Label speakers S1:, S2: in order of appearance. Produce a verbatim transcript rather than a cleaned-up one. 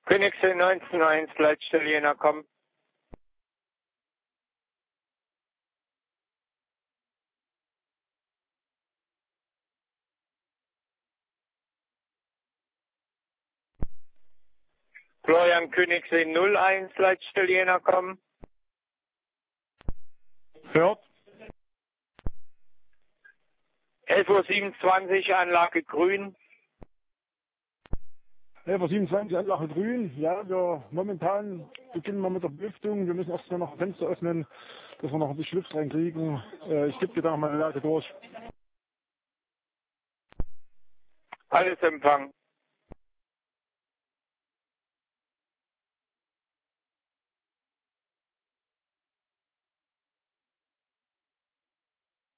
S1: Königssee neunzehn eins, Leitstelle Jena, komm. Florian Königssee null eins, Leitstelle Jena, komm.
S2: Hört.
S1: elf Uhr siebenundzwanzig, Anlage grün.
S2: elf Uhr siebenundzwanzig, Anlage grün. Ja, wir momentan beginnen wir mit der Belüftung. Wir müssen erst mal noch Fenster öffnen, dass wir noch ein bisschen Luft reinkriegen. Äh, ich gebe dir da noch mal eine Lage durch.
S1: Alles empfangen.